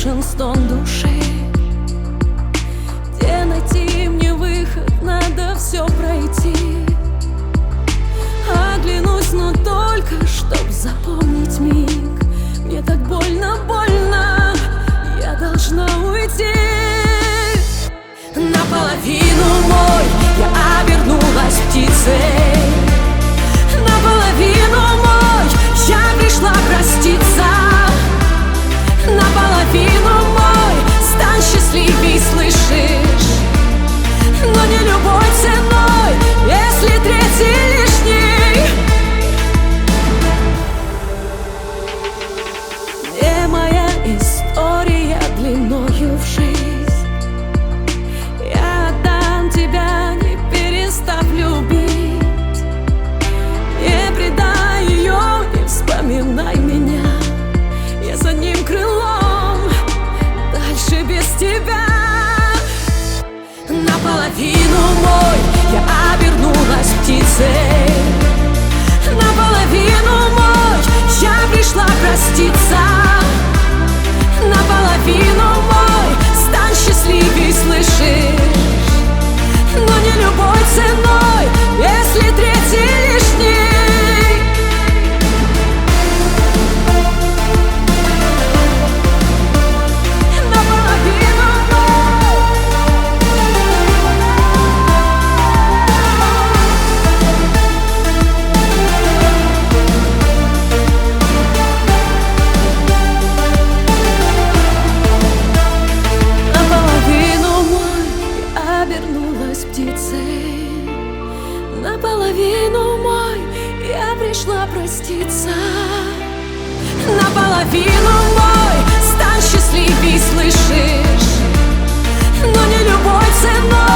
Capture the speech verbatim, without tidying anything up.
слышен стон души. Где найти мне выход, надо все пройти. Оглянусь, но только чтоб запомнить миг. Мне так больно, больно, я должна уйти. Наполовину мой, я обернулась птицей. Наполовину мой, я пришла проститься. Наполовину мой, стань счастливей, слышишь? Но не любой ценой, если третий лишний. Где моя история длиною в жизнь? Я отдам тебя, не перестав любить. Не предай ее, не вспоминай меня. Я за одним крылом, дальше без тебя. Наполовину мой, я обернулась птицей. Наполовину мой, я пришла проститься. Наполовину мой, стань счастливей, слышишь? Но не любой ценой, если третий лишний. Наполовину мой, я пришла проститься. Наполовину мой, стань счастливей, слышишь? Но не любой ценой.